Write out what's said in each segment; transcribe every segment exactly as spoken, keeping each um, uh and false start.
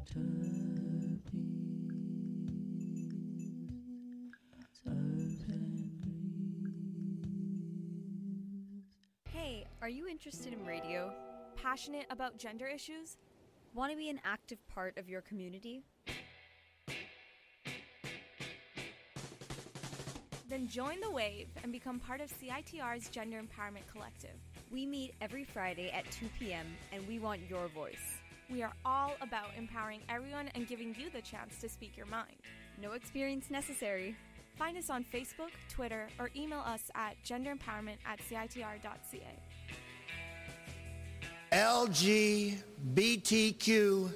Hey, are you interested in radio? Passionate about gender issues? Want to be an active part of your community? Then join the wave and become part of C I T R's Gender Empowerment Collective. We meet every Friday at two p.m. and we want your voice. We are all about empowering everyone and giving you the chance to speak your mind. No experience necessary. Find us on Facebook, Twitter, or email us at genderempowerment at C I T R dot C A. L G B T Q.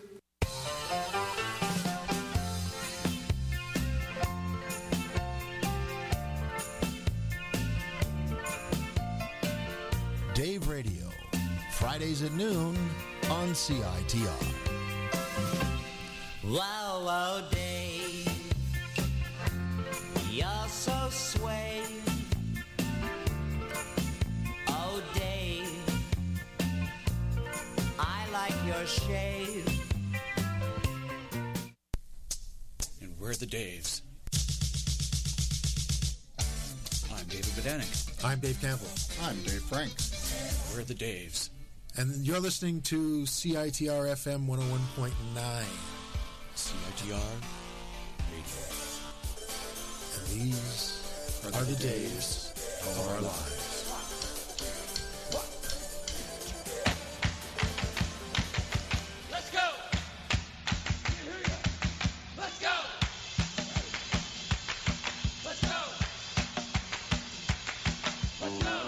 Dave Radio, Fridays at noon on C I T R. Wow, wow, Dave, you're so sway. Oh, Dave, I like your shave. And we're the Daves. I'm David Bedanik. I'm Dave Campbell. I'm Dave Franks. We're the Daves. And you're listening to C I T R F M one oh one point nine. C I T R Radio. And these are, are the days of our lives. Let's go! Let's go! Let's go! Let's go!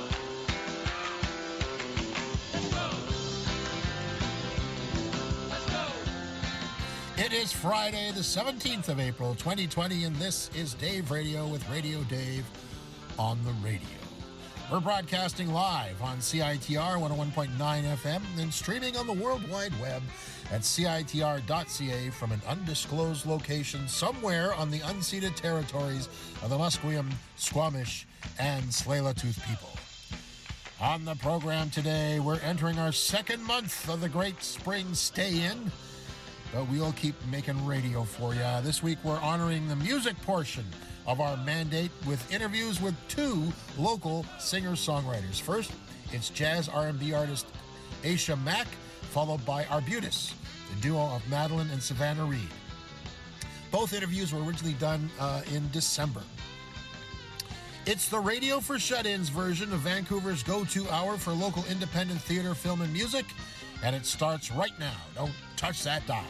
It is Friday, the seventeenth of April, twenty twenty, and this is Dave Radio with Radio Dave on the radio. We're broadcasting live on C I T R one oh one point nine F M and streaming on the World Wide Web at C I T R dot C A from an undisclosed location somewhere on the unceded territories of the Musqueam, Squamish, and Tsleil-Waututh people. On the program today, we're entering our second month of the Great Spring Stay-In, but we'll keep making radio for you. This week, we're honoring the music portion of our mandate with interviews with two local singer-songwriters. First, it's jazz R and B artist Aisha Mack, followed by Arbutus, the duo of Madeline and Savannah Reed. Both interviews were originally done uh, in December. It's the Radio for Shut-Ins version of Vancouver's go-to hour for local independent theater, film, and music, and it starts right now. Don't touch that dial.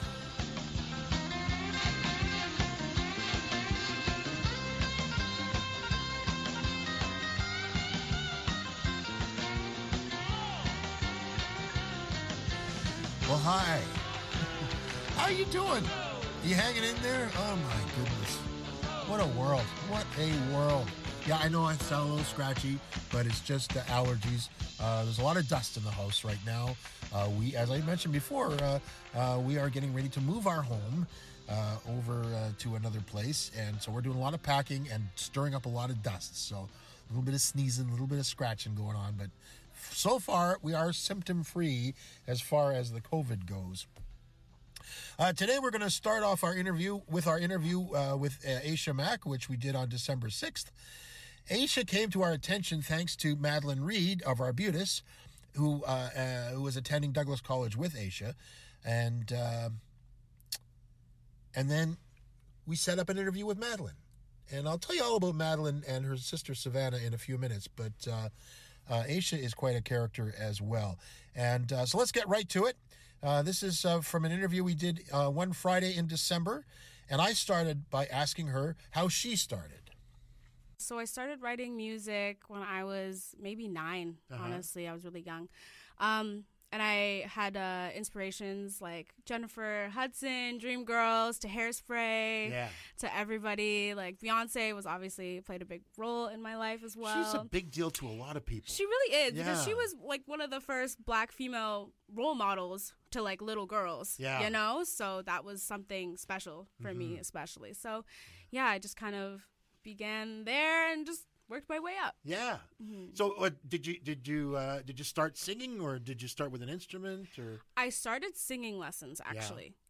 Well, hi. How you doing? You hanging in there? Oh, my goodness. What a world. What a world. Yeah, I know I sound a little scratchy, but it's just the allergies. Uh, there's a lot of dust in the house right now. Uh, we, as I mentioned before, uh, uh, we are getting ready to move our home uh, over uh, to another place, and so we're doing a lot of packing and stirring up a lot of dust. So a little bit of sneezing, a little bit of scratching going on, but so far we are symptom-free as far as the COVID goes. Uh, today we're going to start off our interview with our interview uh, with uh, Aisha Mack, which we did on December sixth. Aisha came to our attention thanks to Madeline Reed of Arbutus, who uh, uh, who was attending Douglas College with Aisha, and uh, and then we set up an interview with Madeline, and I'll tell you all about Madeline and her sister Savannah in a few minutes. But uh, uh, Aisha is quite a character as well, and uh, so let's get right to it. Uh, this is uh, from an interview we did uh, one Friday in December, and I started by asking her how she started. So I started writing music when I was maybe nine, Uh-huh. honestly. I was really young. Um, and I had uh, inspirations like Jennifer Hudson, Dreamgirls, to Hairspray, Yeah. to everybody. Like Beyonce was obviously played a big role in my life as well. She's a big deal to a lot of people. She really is, because she Yeah. was like one of the first black female role models to like little girls, Yeah. you know? So that was something special for me, Mhm. especially. So yeah, I just kind of began there and just worked my way up. Yeah. Mhm. So, uh, did you did you uh, did you start singing, or did you start with an instrument, or? I started singing lessons actually.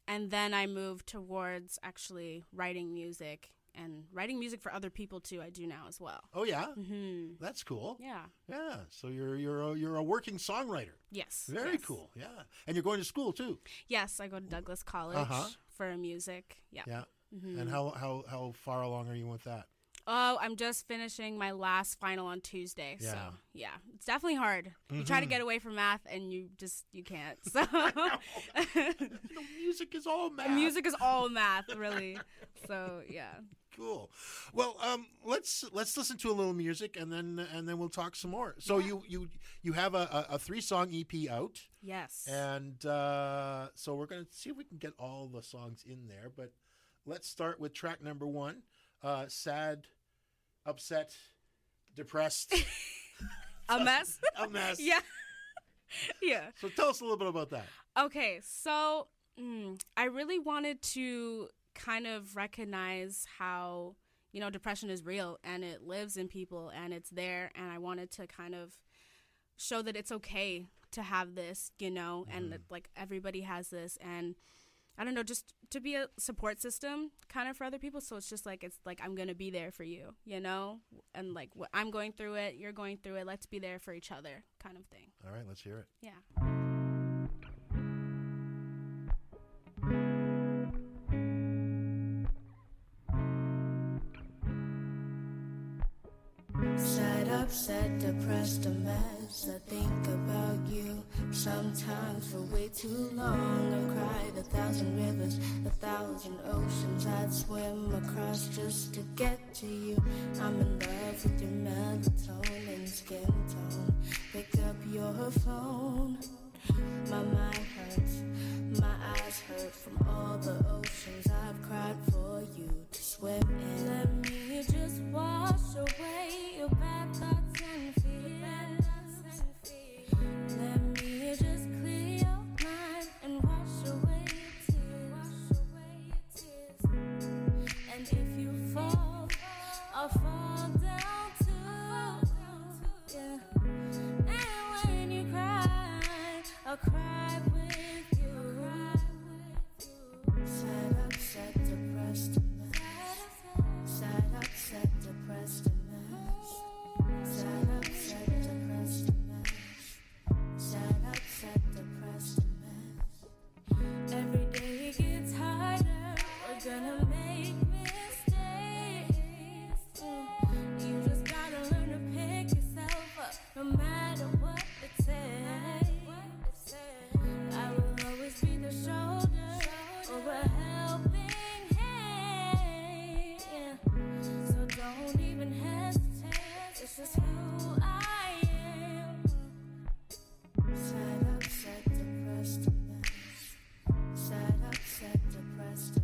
and then I moved towards actually writing music and writing music for other people too. I do now as well. Oh yeah, hmm that's cool. Yeah. Yeah. So you're you're a, you're a working songwriter. Yes. Very yes. cool. Yeah. And you're going to school too. Yes, I go to Douglas College Uh-huh. for music. Yeah. Yeah. Mhm. And how, how how far along are you with that? Oh, I'm just finishing my last final on Tuesday. So, Yeah. yeah, it's definitely hard. You try to Mhm. get away from math and you just, you can't. So, You know, music is all math. music is all math, really. So, yeah. Cool. Well, um, let's let's listen to a little music and then and then we'll talk some more. So Yeah. you you you have a, a, a three song E P out, Yes. and uh, so we're gonna see if we can get all the songs in there. But let's start with track number one. Uh, sad, upset, depressed, A mess? a mess. Yeah. Yeah. So tell us a little bit about that. Okay, so mm, I really wanted to kind of recognize how, you know, depression is real and it lives in people and it's there. And I wanted to kind of show that it's okay to have this, you know, and that, like, everybody has this. And I don't know, just to be a support system kind of for other people. So it's just like, it's like, I'm going to be there for you, you know, and like what I'm going through it, you're going through it. Let's be there for each other kind of thing. All right, let's hear it. Yeah. Sad, upset, depressed, a mess. I think about you sometimes for way too long. I've cried a thousand rivers, a thousand oceans I'd swim across just to get to you. I'm in love with your melatonin and skin tone. Pick up your phone. My mind hurts, my eyes hurt from all the oceans I've cried for you to swim in. Let me just wash away your bad thoughts and fears. Let me just clear your mind and wash away your tears. And if you fall, I'll fall down too. Yeah. And when you cry, I'll cry with you. Sad, upset, depressed, a mess. Sad, upset, depressed, a mess. Sad, upset, depressed, a mess. Sad, upset, depressed, a mess. Every day it gets harder. We're gonna make mistakes. Mm. You just gotta learn to pick yourself up, no matter what it takes. I will always be the shoulder or a helping hand. Yeah. So don't even hesitate. It's just who I am. Sad, upset, depressed, a mess. Sad, upset, depressed, a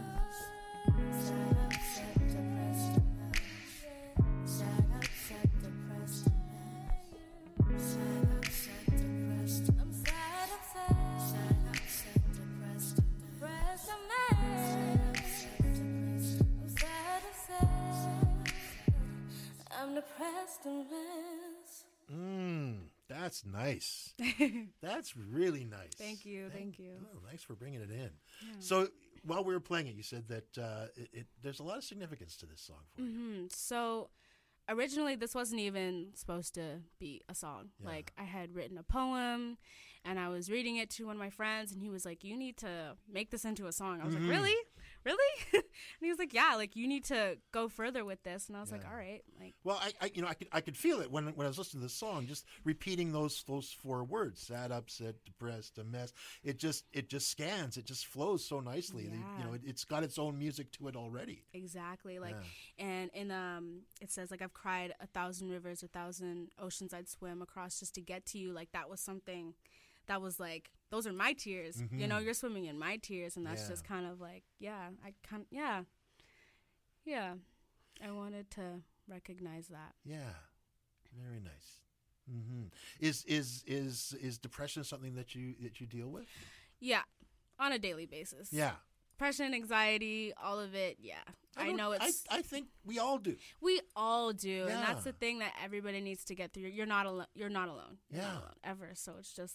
mess. Sad, upset, depressed, a mess. Sad, upset, depressed, a mess. Sad, upset, depressed. I'm sad, upset. Sad, upset, depressed, depressed, a mess. Sad, upset, depressed. I'm sad, upset. I'm depressed, a mess. Mmm, that's nice. That's really nice. Thank you, thank you. Oh, thanks for bringing it in. So while we were playing it, you said that uh, it, it, there's a lot of significance to this song for you. hmm So originally this wasn't even supposed to be a song. Yeah. Like, I had written a poem and I was reading it to one of my friends and he was like, you need to make this into a song. I was Mhm. like, really? Really? And he was like, yeah, like, you need to go further with this. And I was like, Yeah. all right. Like, Well, I, I, you know, I could, I could feel it when, when I was listening to the song, just repeating those, those four words: sad, upset, depressed, a mess. It just, it just scans. It just flows so nicely. The- Yeah. you know, it, it's got its own music to it already. exactly. Like, Yeah. and in, um, it says, like, I've cried a thousand rivers, a thousand oceans I'd swim across just to get to you. Like, that was something that was like, those are my tears. You know, Mhm. you're swimming in my tears. And that's Yeah. just kind of like, yeah, I kind yeah. Yeah. I wanted to recognize that. Yeah, very nice. hmm Is, is, is, is depression something that you, that you deal with? Yeah. On a daily basis. Yeah. Depression, anxiety, all of it. Yeah. I, don't- know it's, I, I think we all do. we all do. And that's Yeah. the thing that everybody needs to get through. You're not alone. You're not alone. You're Yeah. not alone ever. So it's just like,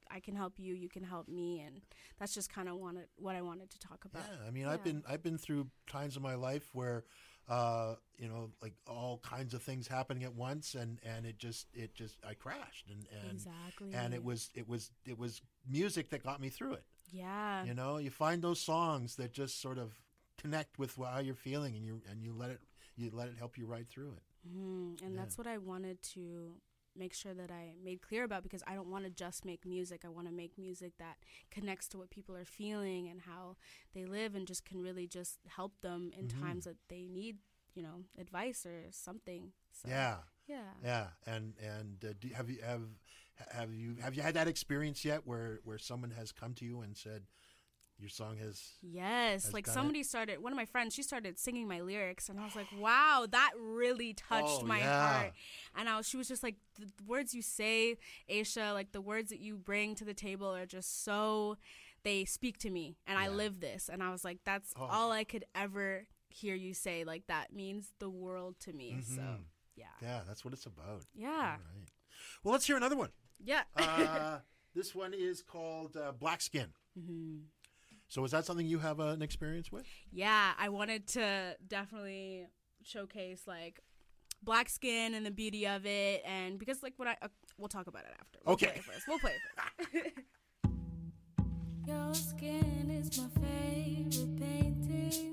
I can help you, you can help me, and that's just kind of wanted what I wanted to talk about. Yeah, I mean, Yeah. I've been I've been through times in my life where, uh, you know, like all kinds of things happening at once, and, and it just it just I crashed, and, and Exactly. and it was it was it was music that got me through it. Yeah. You know, you find those songs that just sort of connect with how you're feeling, and you and you let it you let it help you ride through it. Mm, and Yeah. that's what I wanted to make sure that I made clear about, because I don't want to just make music. I want to make music that connects to what people are feeling and how they live, and just can really just help them in Mhm. times that they need, you know, advice or something. So, Yeah. Yeah. Yeah, and and uh, do, have you have have you have you had that experience yet, where where someone has come to you and said your song has Yes, has like done somebody started, one of my friends, she started singing my lyrics, and I was like, wow, that really touched Oh, my yeah. heart. And I was, she was just like, the, the words you say, Aisha, like the words that you bring to the table are just so, they speak to me, and I Yeah. live this. And I was like, that's Oh. all I could ever hear you say. Like, that means the world to me. So, Mhm. yeah. Yeah, that's what it's about. Yeah. All right. Well, let's hear another one. Yeah. Uh, this one is called uh, Black Skin. hmm So is that something you have uh, an experience with? Yeah, I wanted to definitely showcase like black skin and the beauty of it, and because like what I uh, we'll talk about it after. We'll Okay. play it first. We'll play it first. Your skin is my favorite painting.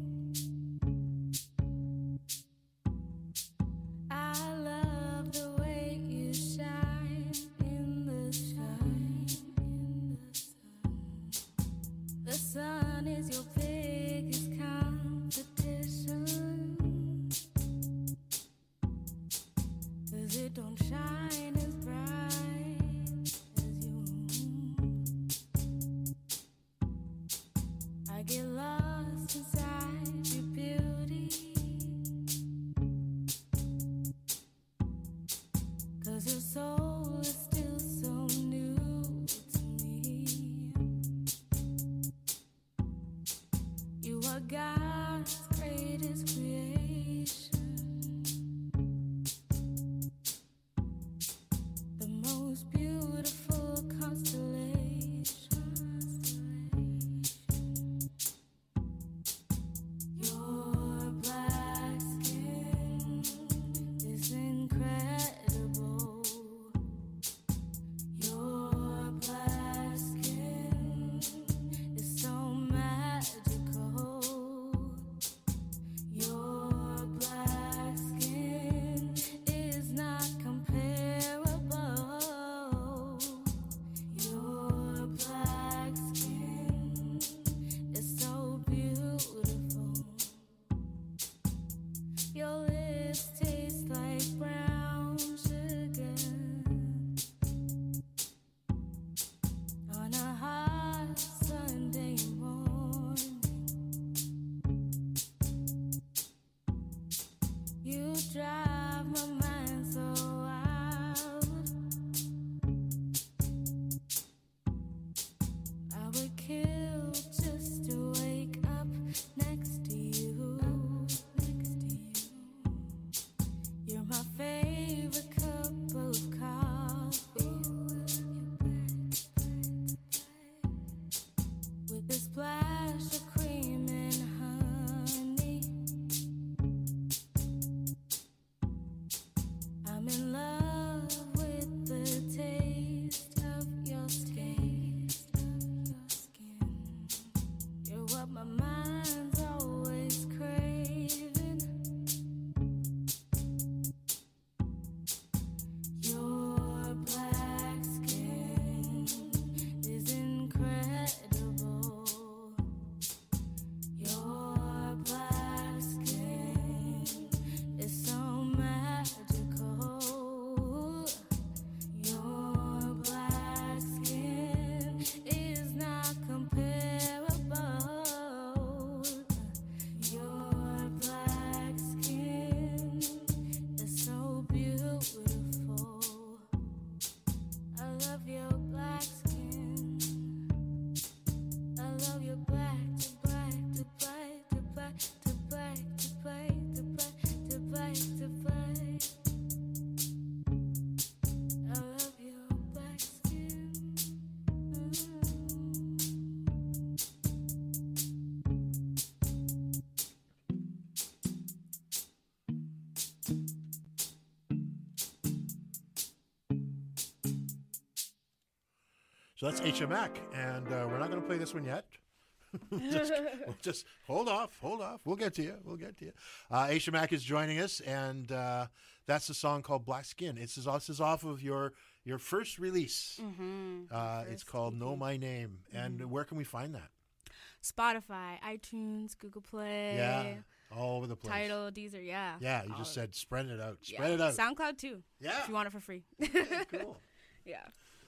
I love the way you shine in the sun. In the sun. The sun is your biggest competition. 'Cause it don't shine as bright as you. I get lost inside your beauty. 'Cause your soul is still so new to me. You are God's greatest creation. The most beautiful constellation. Your black skin is incredible. Your black skin is so magical. Your black skin is not comparable. Your black skin is so beautiful. Your lips taste like brown sugar. On a hot Sunday morning, you drive my mind so wild. I would kill just to wake up next to you. Next to you. You're my favorite cup of coffee. With a splash of cream and honey. I'm in love with the taste of your skin. You're what my mind's always craving. Your black skin is incredible. Your black skin is so magical. Your black skin is not comparable. So that's H M A C, and uh, we're not going to play this one yet. just, we'll just hold off, hold off. We'll get to you. We'll get to you. Uh, H M A C is joining us, and uh, that's a song called Black Skin. It's this is off of your your first release. Mm-hmm. Uh, it's called E P. Know My Name. And Mm-hmm. where can we find that? Spotify, iTunes, Google Play. Yeah, all over the place. Tidal, Deezer, yeah. Yeah, you all just of said spread it out. Yeah. Spread it out. SoundCloud too. Yeah. If you want it for free. Okay, cool. Yeah.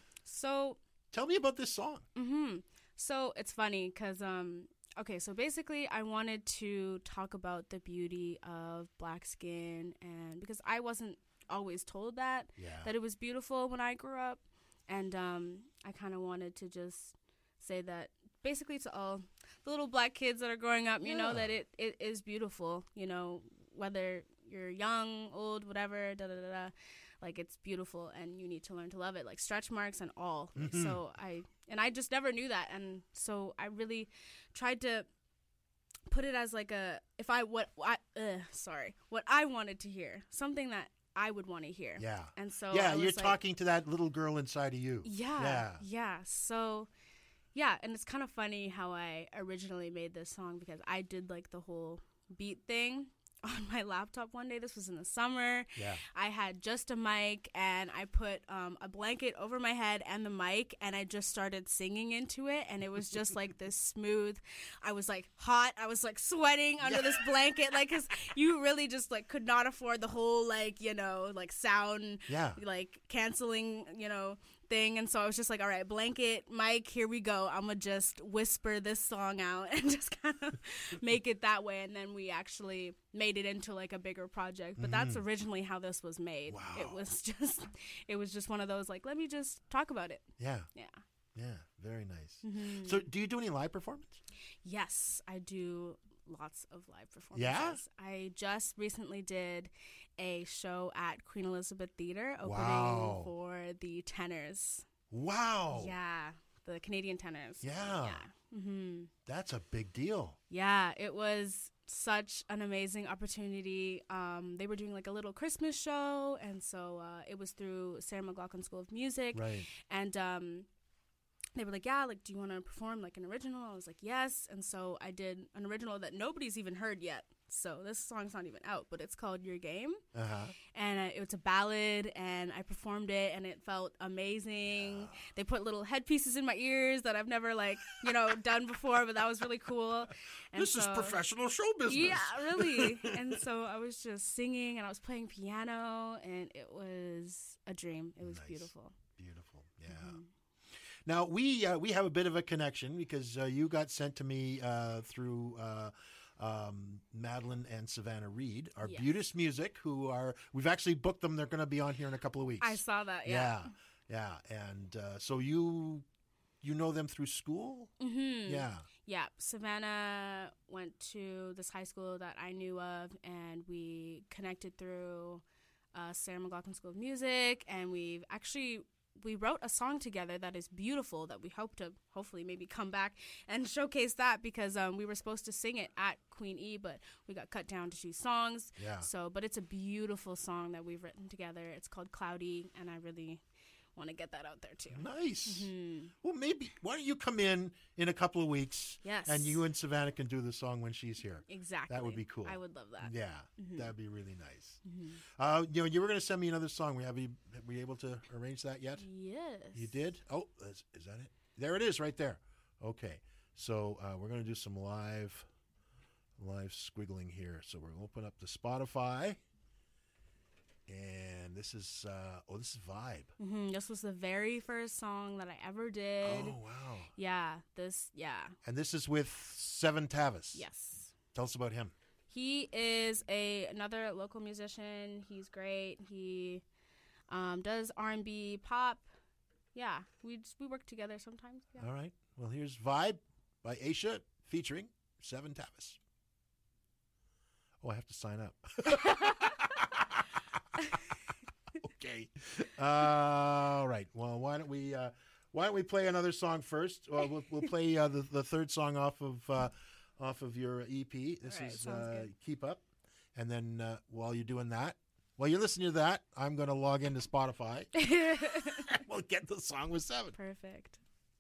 So, Tell me about this song. hmm so it's funny because, um, okay, so basically I wanted to talk about the beauty of black skin, and because I wasn't always told that, Yeah. that it was beautiful when I grew up. And um, I kind of wanted to just say that basically to all the little black kids that are growing up, you Yeah. know, that it, it is beautiful, you know, whether you're young, old, whatever, da da da da. Like, it's beautiful, and you need to learn to love it, like stretch marks and all. Mhm. So I, and I just never knew that. And so I really tried to put it as like a, if I, what, I, uh, sorry, what I wanted to hear, something that I would want to hear. Yeah. And so yeah, I you're was like, talking to that little girl inside of you. yeah, Yeah. yeah. So, yeah, and it's kind of funny how I originally made this song because I did like the whole beat thing on my laptop one day. This was in the summer. Yeah. I had just a mic, and I put um, a blanket over my head and the mic, and I just started singing into it, and it was just like this smooth. I was like hot. I was like sweating under this blanket, like, because you really just like could not afford the whole like, you know, like sound, Yeah. like canceling, you know, thing. And so I was just like, all right, blanket, mic, here we go. I'm gonna just whisper this song out and just kind of make it that way. And then we actually made it into like a bigger project. But that's originally how this was made. Wow. It was just, it was just one of those like, let me just talk about it. Yeah. Yeah. Yeah. Very nice. Mhm. So, do you do any live performance? Yes, I do lots of live performances. Yeah? I just recently did a show at Queen Elizabeth Theatre opening Wow. for the Tenors. Wow. Yeah, the Canadian Tenors. Yeah. Yeah. hmm That's a big deal. Yeah, it was such an amazing opportunity. Um, they were doing like a little Christmas show, and so uh, it was through Sarah McLaughlin School of Music. Right. And um, they were like, yeah, like, do you want to perform like an original? I was like, yes. And so I did an original that nobody's even heard yet. So this song's not even out, but it's called Your Game. Uh-huh. And uh, it's a ballad, and I performed it, and it felt amazing. They put little headpieces in my ears that I've never, like, you know, done before, but that was really cool. And This is so- professional show business. Yeah, really. And so I was just singing, and I was playing piano, and it was a dream. It was Nice. beautiful. Beautiful. Yeah. Mm-hmm. Now we uh, we have a bit of a connection because uh, you got sent to me uh, through uh, um, Madeline and Savannah Reed, our Yes. Beautis Music, who are we've actually booked them. They're going to be on here in a couple of weeks. I saw that, yeah. yeah, yeah. And uh, so you you know them through school? Mm-hmm. Yeah. Yeah, Savannah went to this high school that I knew of, and we connected through uh, Sarah McLaughlin School of Music, and we've actually, we wrote a song together that is beautiful that we hope to hopefully maybe come back and showcase that because um, we were supposed to sing it at Queen E, but we got cut down to two songs. Yeah. So, but it's a beautiful song that we've written together. It's called Cloudy, and I really want to get that out there too. Nice. Mm-hmm. Well, maybe why don't you come in in a couple of weeks? Yes. And you and Savannah can do the song when she's here. Exactly. That would be cool. I would love that. Yeah, Mhm. that'd be really nice. Mhm. Uh, you know, you were going to send me another song. We have you, were you able to arrange that yet? Yes. You did? Oh, is, is that it? There it is, right there. Okay, so uh, we're going to do some live, live squiggling here. So we're going to open up the Spotify, and this is uh, oh, this is Vibe. hmm This was the very first song that I ever did. Oh wow! Yeah, this, yeah. And this is with Seven Tavis. Yes. Tell us about him. He is a another local musician. He's great. He um, does R and B, pop. Yeah, we just, we work together sometimes. Yeah. All right. Well, here's Vibe by Aisha featuring Seven Tavis. Oh, I have to sign up. Okay. Uh, all right. Well, why don't we uh, why don't we play another song first? Well, we'll, we'll play uh, the the third song off of uh, off of your E P. This All right, is sounds uh, good. Keep Up, and then uh, while you're doing that, while you're listening to that, I'm going to log into Spotify. We'll get the song with Seven. Perfect.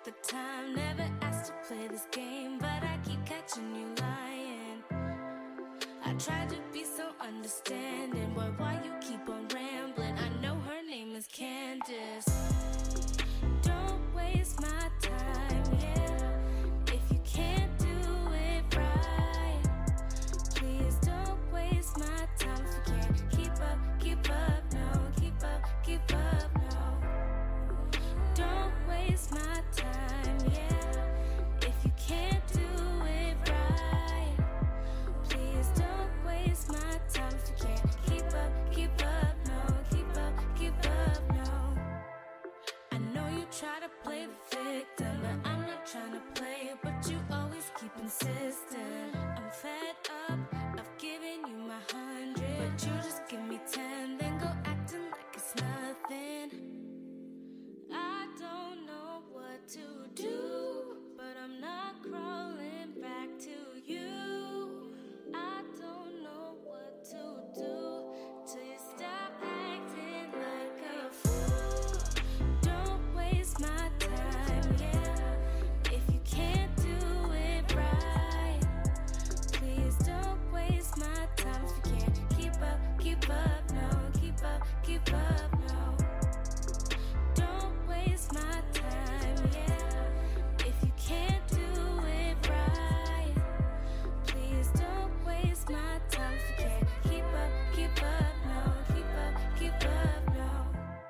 the time. Never asked to play this game, but I keep catching you lying. I tried to be so understanding, but why you keep on rambling? I know her name is Candace. Don't waste my time, yeah. If you can't do it right, please don't waste my time. If you can't keep up, keep up, no, keep up, keep up, no. Don't waste my time, yeah. If you can't do it right, please don't waste my time. If you can't keep up, keep up, no, keep up, keep up, no. I know you try to play the victim, but I'm not trying to play, but you always keep insisting. I'm fed up of giving you my hundred, but you just give me ten, then go acting like it's nothing. I don't know what to do, but I'm not crawling back to you. I don't know what to do till you stop acting like a fool. Don't waste my time, yeah. If you can't do it right, please don't waste my time. If you can't keep up, keep up, no, keep up, keep up, no. Don't waste my time, yeah. If you can't do it right, please don't waste my time. If you can't keep up, keep up, no, keep up, keep up, no.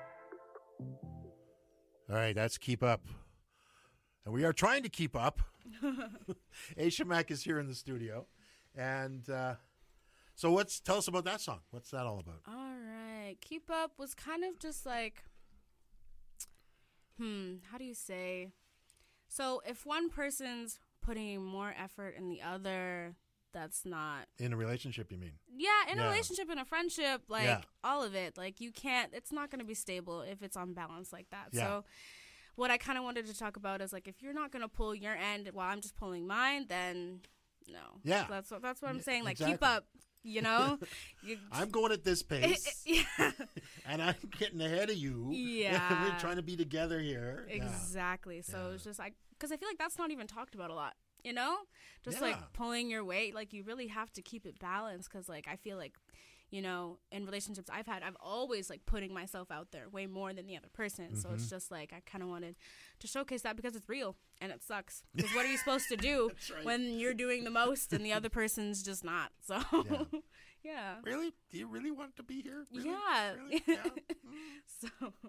All right, that's Keep Up. And we are trying to keep up. Aisha Mack is here in the studio. And uh, so what's tell us about that song. What's that all about? All right. Keep Up was kind of just like, hmm, how do you say? So if one person's putting more effort in the other, that's not. In a relationship, you mean? Yeah, in Yeah. a relationship, in a friendship, like Yeah. all of it. Like you can't, it's not going to be stable if it's unbalanced like that. Yeah. So what I kind of wanted to talk about is like, if you're not going to pull your end while I'm just pulling mine, then no. Yeah. That's what, that's what I'm saying. Like, exactly. keep up, you know? You, I'm going at this pace, yeah. and I'm getting ahead of you. Yeah. We're trying to be together here. Yeah. Exactly. So Yeah. it's just like, because I feel like that's not even talked about a lot, you know? Just like Yeah. pulling your weight. Like, you really have to keep it balanced because, like, I feel like, you know, in relationships I've had, I've always, like, putting myself out there way more than the other person. So Mm-hmm. it's just like, I kind of wanted to showcase that because it's real and it sucks. Because what are you supposed to do right. when you're doing the most and the other person's just not? So, Yeah. yeah. Really? Do you really want to be here? Really? Yeah. Really? Yeah. So,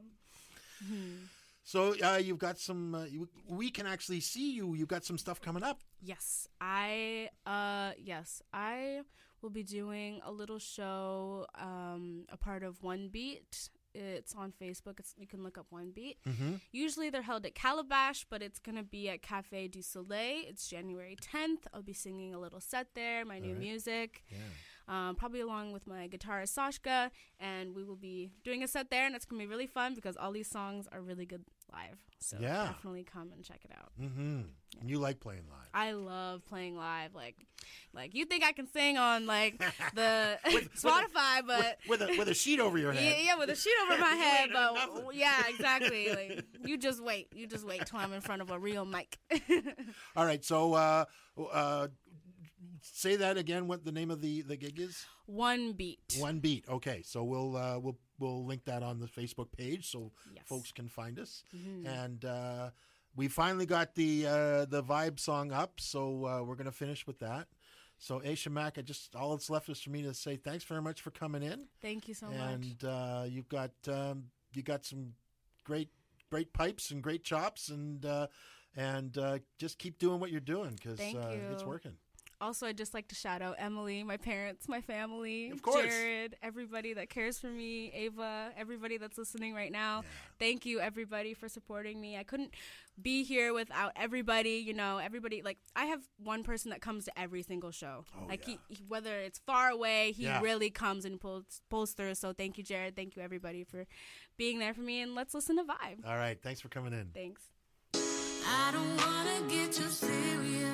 So uh, you've got some. Uh, you, we can actually see you. You've got some stuff coming up. yes, I, uh, yes, I will be doing a little show, um, a part of One Beat. It's on Facebook. It's, you can look up One Beat. Mm-hmm. Usually they're held at Calabash, but it's going to be at Café du Soleil. It's January tenth. I'll be singing a little set there, my new right. music. Yeah. Um, probably along with my guitarist Sashka, and we will be doing a set there, and it's going to be really fun because all these songs are really good live. So Yeah. definitely come and check it out. Mm-hmm. And you like playing live. I love playing live. Like, like you think I can sing on like the Spotify, but with, with a with a sheet over your yeah, head. yeah, with a sheet over my You head. ain't But heard nothing. yeah, exactly. Like, you just wait. You just wait till I'm in front of a real mic. All right. So uh, uh, say that again. What the name of the, the gig is? One Beat. One Beat. Okay. So we'll uh, we'll we'll link that on the Facebook page so Yes. folks can find us. Mhm. And uh, we finally got the uh, the vibe song up, so uh, we're gonna finish with that. So Aisha Mack, I just all that's left is for me to say thanks very much for coming in. Thank you so much. and uh, you've got um, you got some great great pipes and great chops, and uh, and uh, just keep doing what you're doing because Thank uh, it's you. working. Also, I'd just like to shout out Emily, my parents, my family, Of course. Jared, everybody that cares for me, Ava, everybody that's listening right now. Yeah. Thank you, everybody, for supporting me. I couldn't be here without everybody. You know, everybody. Like, I have one person that comes to every single show. Oh, like, yeah. he, he, whether it's far away, he Yeah. really comes and pulls, pulls through. So thank you, Jared. Thank you, everybody, for being there for me. And let's listen to Vibe. All right, thanks for coming in. Thanks. I don't wanna get too serious.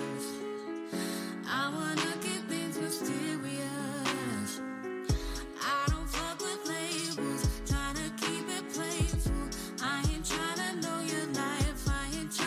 I wanna keep things mysterious. I don't fuck with labels, tryna keep it playful. I ain't tryna know your life, I ain't tryna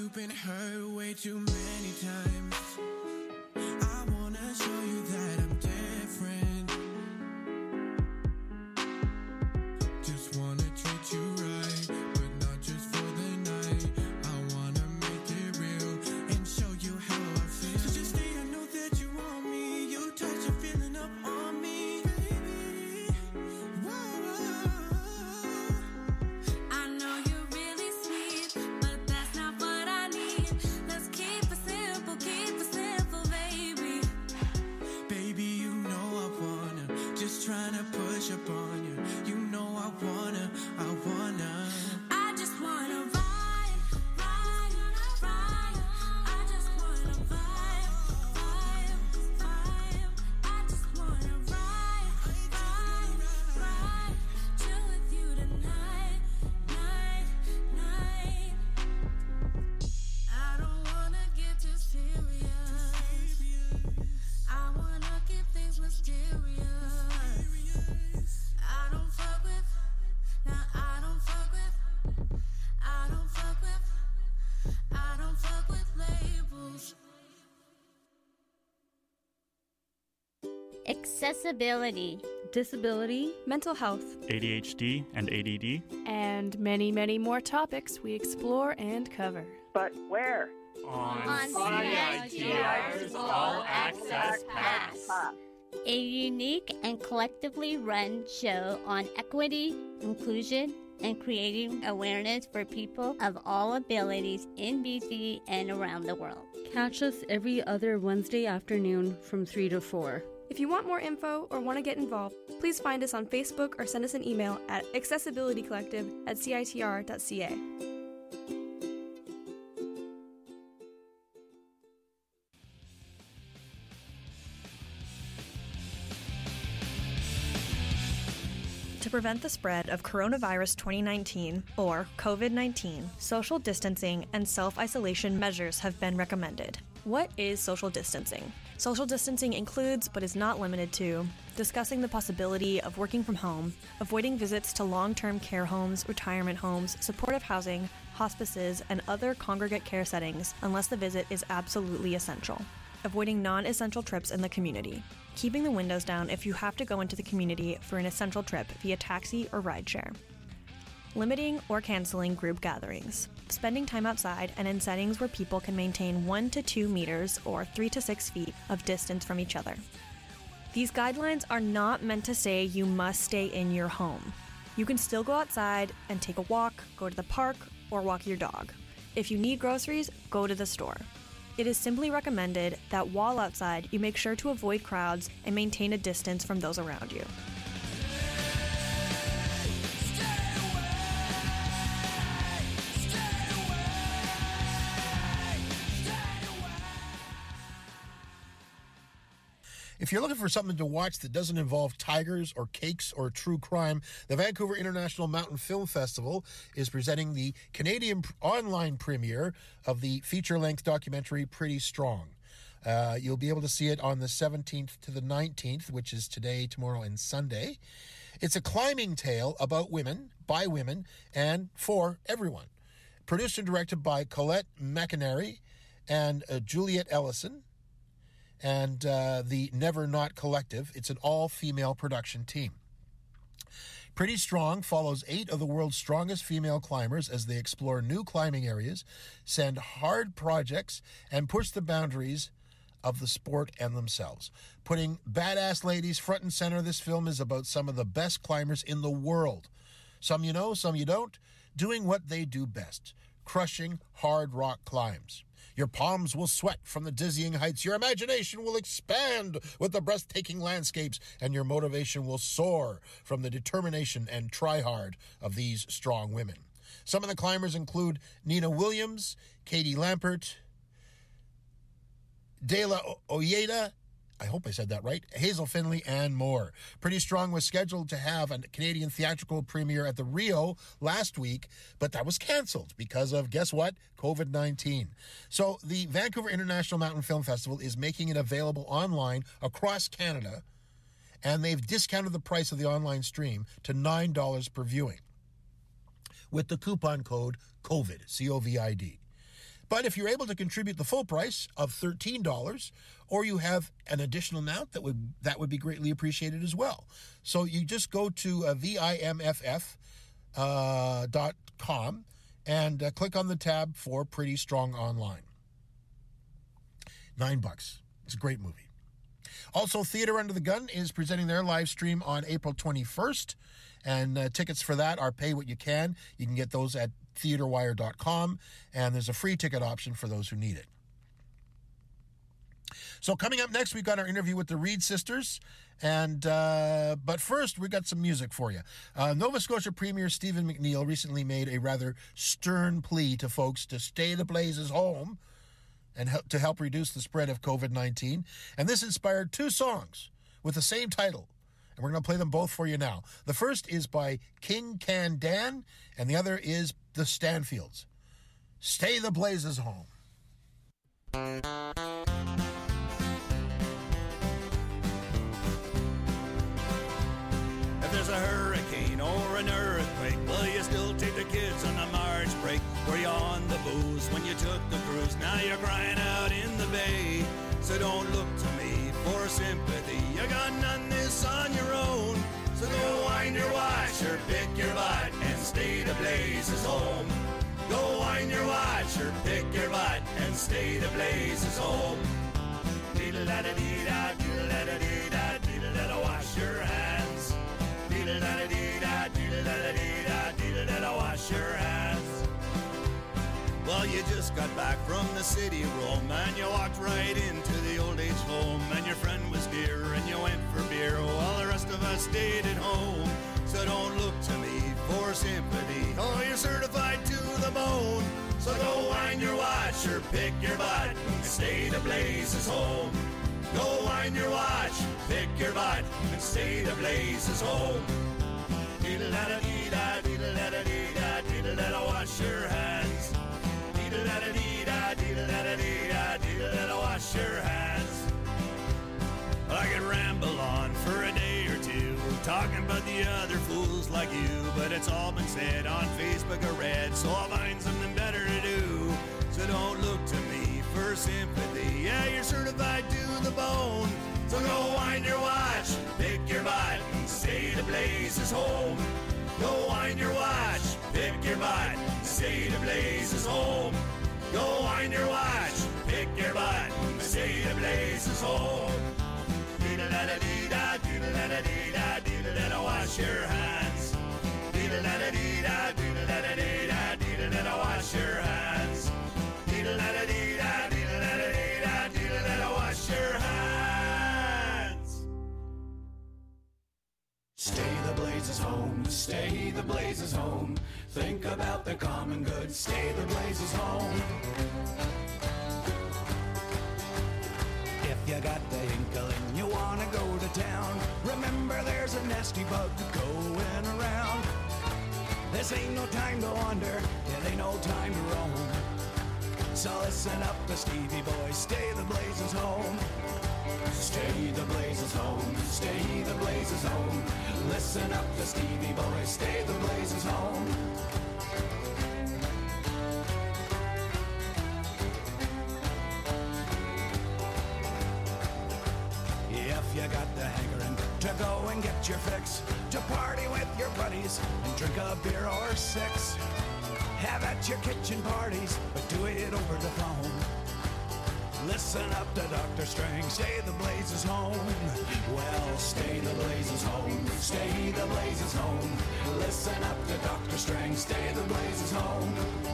you've been hurt way too many times. I wanna show you that I'm different. Just wanna treat you right, but not just for the night. I wanna make it real and show you how I feel. So just stay, I know that you want me. You touch your feeling up on me, baby. Whoa, whoa. I know you're really sweet, but that's not what I need. Let's keep it simple, keep it simple, baby. Baby, you know I wanna, just trying to push up on you. You know I wanna, I wanna. I just wanna ride, ride, ride. I just wanna vibe, vibe, vibe. I just wanna ride, ride, ride. Chill with you tonight, night, night. I don't wanna get too serious. I wanna keep things mysterious. I don't fuck with, now I don't fuck with, I don't fuck with, I don't fuck with labels. Accessibility, Disability, mental health, A D H D and A D D. and many, many more topics we explore and cover. But where? on C I T R's All Access Pass, a unique and collectively run show on equity, inclusion, and creating awareness for people of all abilities in B C and around the world. Catch us every other Wednesday afternoon from three to four. If you want more info or want to get involved, please find us on Facebook or send us an email at accessibilitycollective at C I T R dot C A. To prevent the spread of coronavirus twenty nineteen, or COVID nineteen, social distancing and self-isolation measures have been recommended. What is social distancing? Social distancing includes, but is not limited to, discussing the possibility of working from home, avoiding visits to long-term care homes, retirement homes, supportive housing, hospices, and other congregate care settings unless the visit is absolutely essential. Avoiding non-essential trips in the community. Keeping the windows down if you have to go into the community for an essential trip via taxi or rideshare. Limiting or canceling group gatherings. Spending time outside and in settings where people can maintain one to two meters or three to six feet of distance from each other. These guidelines are not meant to say you must stay in your home. You can still go outside and take a walk, go to the park, or walk your dog. If you need groceries, go to the store. It is simply recommended that while outside, you make sure to avoid crowds and maintain a distance from those around you. If you're looking for something to watch that doesn't involve tigers or cakes or true crime, the Vancouver International Mountain Film Festival is presenting the Canadian online premiere of the feature-length documentary Pretty Strong. Uh, you'll be able to see it on the seventeenth to the nineteenth, which is today, tomorrow, and Sunday. It's a climbing tale about women, by women, and for everyone. Produced and directed by Colette McInerney and uh, Juliet Ellison, and uh, the Never Not Collective. It's an all-female production team. Pretty Strong follows eight of the world's strongest female climbers as they explore new climbing areas, send hard projects, and push the boundaries of the sport and themselves. Putting badass ladies front and center, this film is about some of the best climbers in the world. Some you know, some you don't, doing what they do best, crushing hard rock climbs. Your palms will sweat from the dizzying heights. Your imagination will expand with the breathtaking landscapes, and your motivation will soar from the determination and try-hard of these strong women. Some of the climbers include Nina Williams, Katie Lampert, Dela Oyeda, I hope I said that right, Hazel Finley, and more. Pretty Strong was scheduled to have a Canadian theatrical premiere at the Rio last week, but that was canceled because of, guess what, COVID nineteen. So the Vancouver International Mountain Film Festival is making it available online across Canada, and they've discounted the price of the online stream to nine dollars per viewing with the coupon code COVID, C O V I D. But if you're able to contribute the full price of thirteen dollars, or you have an additional amount, that would that would be greatly appreciated as well. So you just go to uh, V I M F F uh, dot com and uh, click on the tab for Pretty Strong Online. Nine bucks. It's a great movie. Also, Theater Under the Gun is presenting their live stream on April twenty-first, and uh, tickets for that are pay what you can. You can get those at theater wire dot com, and there's a free ticket option for those who need it. So coming up next, we've got our interview with the Reed sisters, and uh, but first, we've got some music for you. Uh, Nova Scotia Premier Stephen McNeil recently made a rather stern plea to folks to stay the blazes home and help, to help reduce the spread of COVID nineteen. And this inspired two songs with the same title. And we're going to play them both for you now. The first is by King Can Dan, and the other is the Stanfields. Stay the blazes home. If there's a hurricane or an earthquake, will you still take the kids on the March break? Were you on the booze when you took the cruise? Now you're crying out in the bay. So don't look to me for sympathy. You got none this on your own. So go wind your watch or pick your butt and stay the blazes home. Go wind your watch or pick your butt and stay the blazes home. Diddle-da-da-dee-da, diddle-da-da-dee-da, diddle-da-da, wash your hands. Diddle-da-da-dee-da, diddle-da-da-dee-da, diddle-da-da, wash your hands. Well, you just got back from the city roam and you walked right into the old age home, and your friend was dear and you went for beer while the rest of us stayed at home. So don't look to me for sympathy. Oh, you're certified to the bone. So go wind your watch or pick your butt and stay the blazes home. Go wind your watch, pick your butt and stay the blazes home. Diddle-da-da-dee-da, diddle-da-da-dee-da, diddle-da-da, wash your hands. Diddle-da-da-dee-da, diddle-da-da-dee-da, diddle-da-da, wash your hands. Well, I could ramble on for a day or two, talking about the other fools like you, but it's all been said on Facebook or read, so I'll find something better to do. So don't look to me for sympathy. Yeah, you're certified to the bone. So go wind your watch, pick your butt, and stay the blazes home. Go wind your watch, pick your butt, and stay the blazes home. Go wind your watch, pick your butt, and stay the blazes home. Diddle-da-da-dee-da, diddle-da-da-dee-da, diddle-da-da, wash your hands. Diddle-da-da-dee-da, diddle-da-da-dee-da, diddle-da-da, wash your hands. Diddle-da-da-dee-da, diddle-da-da-dee-da, diddle-da-da, wash your hands. Stay the blazes home, stay the blazes home. Think about the common good, stay the blazes home. If you got the inkling, you wanna go to town, remember there's a nasty bug going around. This ain't no time to wander, it ain't no time to roam. So listen up to Stevie Boy, stay the blazes home. Stay the blazes home, stay the blazes home. Listen up to Stevie Boy, stay the blazes home. If you got the hankering to go and get your fix, to party with your buddies and drink a beer or six, have at your kitchen parties, but do it over the phone. Listen up to Doctor Strang, stay the blazes home. Well, stay the blazes home, stay the blazes home. Listen up to Doctor Strang, stay the blazes home.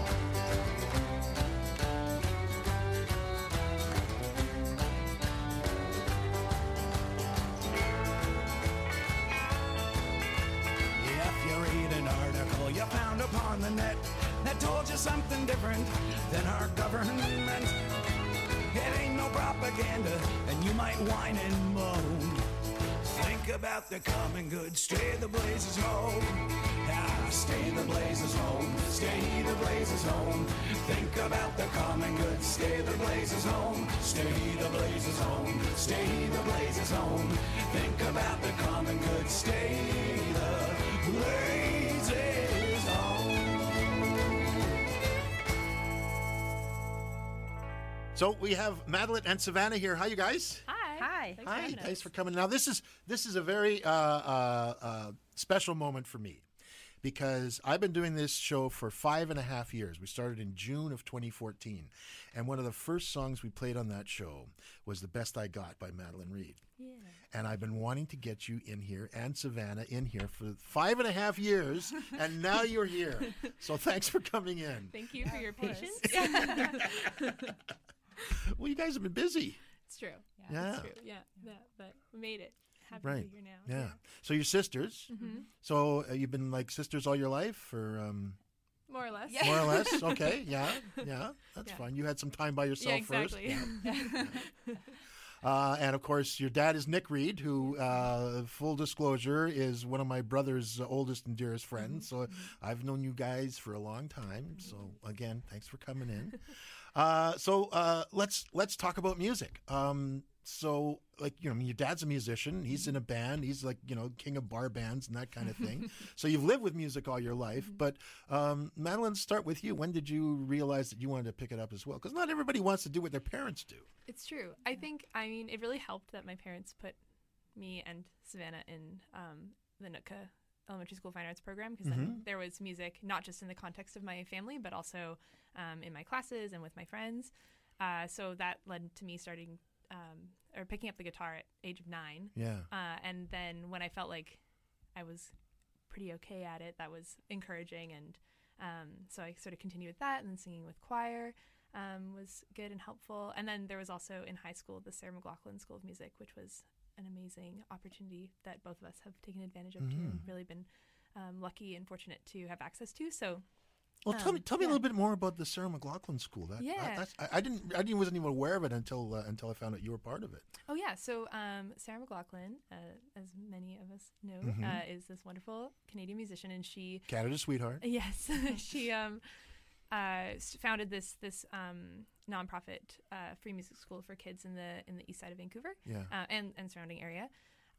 If you read an article you found upon the net that told you something different than our government, it ain't no propaganda, and you might whine and moan. Think about the common good, stay the blazes home. Ah, stay the blazes home, stay the blazes home. Think about the common good, stay the blazes home. Stay the blazes home, stay the blazes home. Think about the common good, stay the blazes home. So we have Madeline and Savannah here. Hi, you guys. Hi. Hi. Thanks for Hi. having us. Thanks for coming. Now this is this is a very uh, uh, uh, special moment for me because I've been doing this show for five and a half years. We started in June of twenty fourteen, and one of the first songs we played on that show was "The Best I Got" by Madeline Reed. Yeah. And I've been wanting to get you in here and Savannah in here for five and a half years, and now you're here. So thanks for coming in. Thank you for your patience. Well, you guys have been busy. It's true. Yeah. It's true. Yeah. Yeah. But we made it. Happy Right. to be here now. Yeah. So you're sisters. Mhm. So uh, you've been like sisters all your life, or um, More or less. more or less? Okay. Yeah. Yeah. That's Yeah. fine. You had some time by yourself Yeah, exactly. first. Yeah. Uh, and of course, your dad is Nick Reed, who, uh, full disclosure, is one of my brother's uh, oldest and dearest friends. So I've known you guys for a long time. So again, thanks for coming in. Uh, so uh, let's let's talk about music. Um, so, like, you know, I mean, your dad's a musician. He's in a band. He's like, you know, king of bar bands and that kind of thing. So you've lived with music all your life. But um, Madeline, start with you. When did you realize that you wanted to pick it up as well? Because not everybody wants to do what their parents do. It's true. I think, I mean, it really helped that my parents put me and Savannah in um, the Nootka Elementary School Fine Arts program because then Mhm. there was music, not just in the context of my family, but also um, in my classes and with my friends. Uh, so that led to me starting um, or picking up the guitar at age of nine. Yeah. Uh, and then when I felt like I was pretty okay at it, that was encouraging. And um, so I sort of continued with that, and then singing with choir um, was good and helpful. And then there was also in high school the Sarah McLaughlin School of Music, which was an amazing opportunity that both of us have taken advantage of too, and Mhm. really been um, lucky and fortunate to have access to. So, Well, tell me, um, tell me yeah. a little bit more about the Sarah McLaughlin School. That, I, Yeah. that's, I, I didn't, I didn't, wasn't even aware of it until uh, until I found out you were part of it. Oh yeah, so um, Sarah McLaughlin, uh, as many of us know, Mhm. uh, is this wonderful Canadian musician, and she Canada's sweetheart. Yes, she um, uh, s- founded this this um, nonprofit uh, free music school for kids in the in the east side of Vancouver, Yeah. uh, and and surrounding area,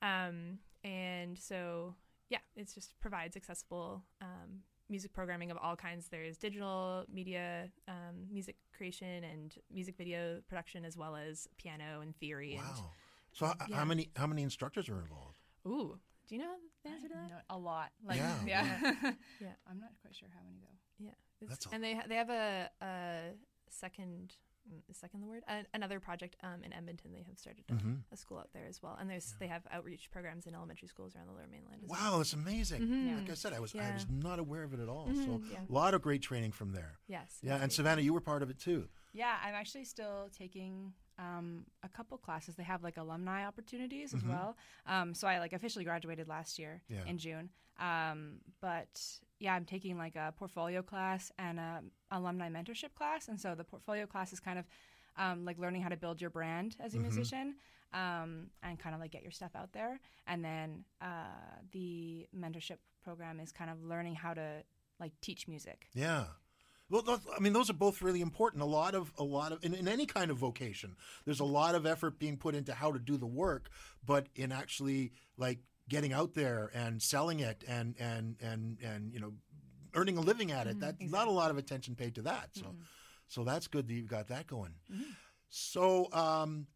um, and so yeah, it just provides accessible um, music programming of all kinds. There's digital media, um, music creation, and music video production, as well as piano and theory. Wow. So h- Yeah. how many how many instructors are involved? And ooh, do you know the answer to that? No, a lot. Like, Yeah. yeah. Yeah. I'm not quite sure how many though. Yeah, it's, That's a- and they ha- they have a, a second mm, is second the word uh, another project um, in Edmonton. They have started a, Mhm. a school out there as well, and there's they have outreach programs in elementary schools around the Lower Mainland. As Wow, that's amazing. Mhm. Like I said, I was I Yeah. was not aware of it at all. Mhm, So yeah. a lot of great training from there. Yes, Yeah, and absolutely. Savannah, you were part of it too. Yeah, I'm actually still taking um, a couple classes. They have like alumni opportunities as Mhm. well. Um, so I like officially graduated last year Yeah. in June. Um, but yeah, I'm taking like a portfolio class and a alumni mentorship class. And so the portfolio class is kind of um, like learning how to build your brand as a Mhm. musician um, and kind of like get your stuff out there. And then uh, the mentorship program is kind of learning how to like teach music. Yeah. Well, those, I mean, those are both really important. A lot of, a lot of, in, in any kind of vocation, there's a lot of effort being put into how to do the work, but in actually like getting out there and selling it and and and and you know, earning a living at it. Mhm, That's not a lot of attention paid to that. So, Mhm. so that's good that you've got that going. Mhm. So, um,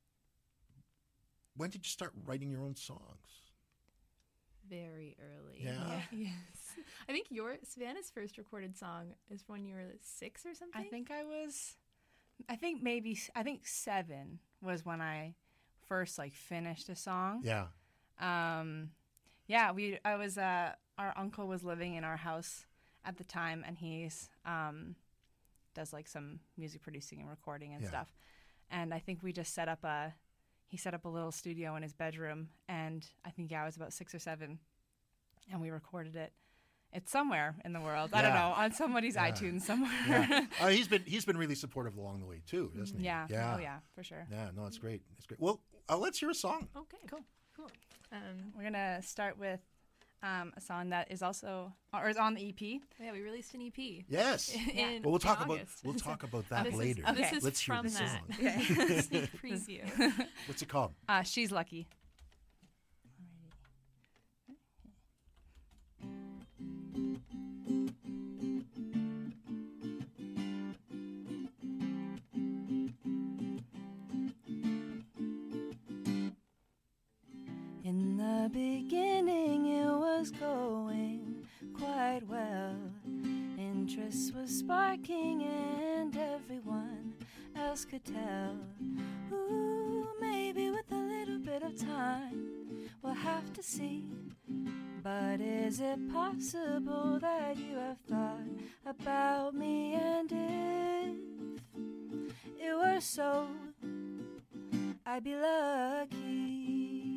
when did you start writing your own songs? very early. Yeah. Yes. I think your Savannah's first recorded song is when you were six or something. I think I was, I think maybe, s- I think seven was when I first like finished a song. Yeah. Um, yeah, we, I was, uh, our uncle was living in our house at the time, and he's, um, does like some music producing and recording and Yeah. stuff. And I think we just set up a, he set up a little studio in his bedroom, and I think, yeah, I was about six or seven, and we recorded it. It's somewhere in the world. I don't Yeah. know, on somebody's Yeah. iTunes somewhere. Yeah. uh, he's been he's been really supportive along the way too, doesn't he? Yeah. Yeah. Oh, yeah, for sure. Yeah. No, it's great. It's great. Well, uh, let's hear a song. Okay. Cool. Cool. Um, We're gonna start with um, a song that is also or is on the E P. yeah, we released an E P. Yes. In, Well, we'll talk in about August. we'll talk about that This is- later. This is Let's hear from the that. song. Okay. Sneak preview. What's it called? Uh, She's Lucky. interest was sparking and everyone else could tell. Ooh, maybe with a little bit of time we'll have to see. But is it possible that you have thought about me? And if it were so, I'd be lucky.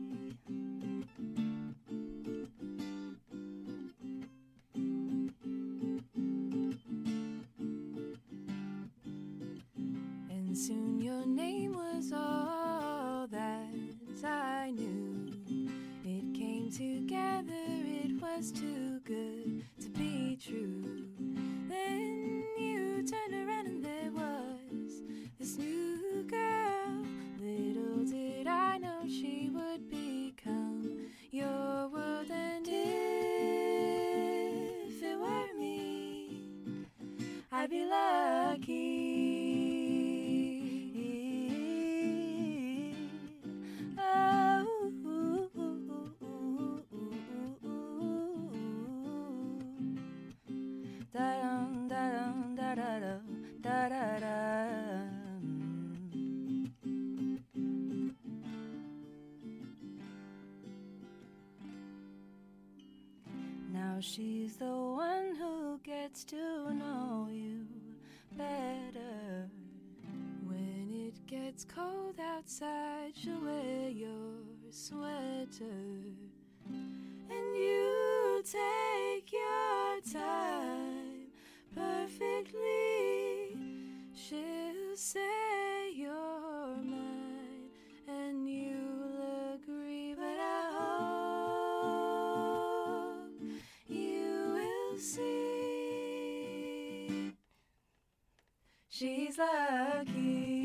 And soon your name was all that I knew. It came together, it was too good to be true. Then you turned around and there was this new girl. Little did I know she would become your world. And if it were me, I'd be lucky. Da-dum, da-dum, da-da-dum, da-da-dum. Now she's the one who gets to know you better. When it gets cold outside, she'll wear your sweater. And you take your time perfectly. She'll say you're mine, and you'll agree. But I hope you will see she's lucky.